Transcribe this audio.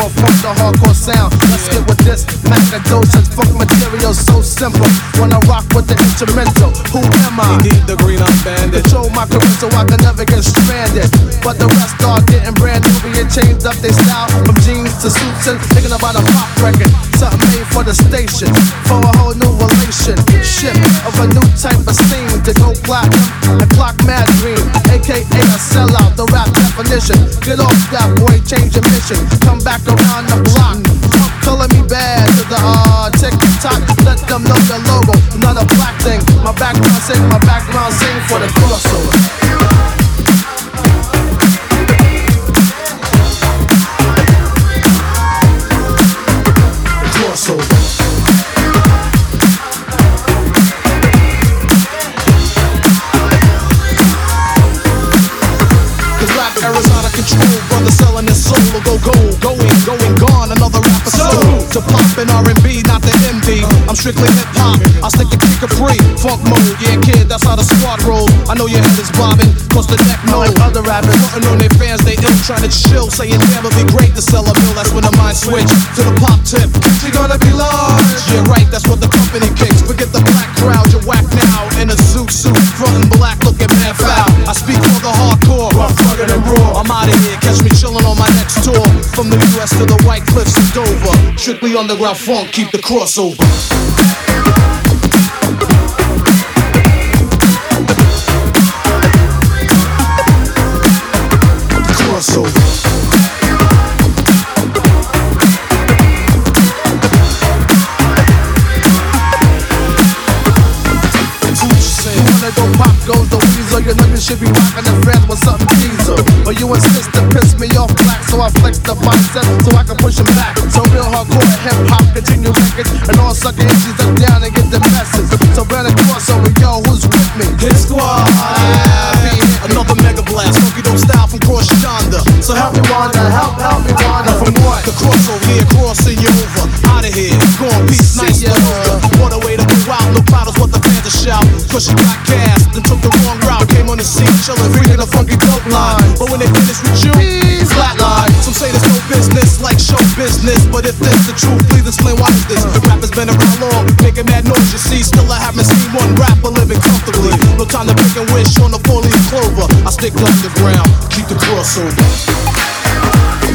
more funk the hardcore sound. Let's get with this Macadocious funk material so simple. When I rock with the instrumental, who am I? Indeed, the Green Eyed Bandit. Control my career so I can never get stranded. But the rest are getting brand new, being changed up their style from jeans to suits and thinking about a pop record. Something made for the station, for a whole new relationship of a new type of scene to go platinum and clock mad dream, aka a sellout, the rap definition. Get off that boy, change your mission. Come back around the block, calling me bad to the tick-tock. Let them know the logo, not a black thing. My background sing for the crossover. Arizona control, brother selling his soul will go gold, going gone, another rapper soul. To pop in R&B, not the MD. I'm strictly hip hop. I stick to kick a free funk mode. Yeah, kid, that's how the squad roll. I know your head is bobbing, cause the neck know. Like other rappers, putting on their fans, they ill, trying to chill, saying damn, it'd be great to sell a bill. That's when the mind switch to the pop tip. She gonna be large. Yeah, right, that's what the company kicks. Forget the black crowd, you're whack now in a suit, frontin' black, looking mad foul. I speak for the hardcore, rough, rugged, and raw. I'm out of here, catch me chillin' on my next tour. From the US to the White Cliffs of Dover. Strictly underground funk, keep the crossover. Crossover. Go pop goes the weasel. You know you should be rockin' the friends with something diesel. But you insist to piss me off black, so I flex the bicep so I can push him back. So real hardcore hip hop continue records, and all sucker MCs up down and get the message. So run a crossover, yo, who's with me? Hit squad, yeah. Another mega blast, funky dope style from cross yonder. So help me wander, help me wander. From what? The crossover here, crossing you over. Out of here, gone peace, nice to what a way to go out, no bottles, what the fans are shout. Cause she got cast and took the wrong route. Came on the scene, chillin', freaking a funky dope line. But when they finish with you, flatline. Some say there's no business like show business. But if this the truth, please explain why is this? The rap has been around long, making mad noise, you see. Still I haven't seen one rapper living comfortably. No time to pick and wish on the 4-leaf clover. I stick underground, keep the crossover.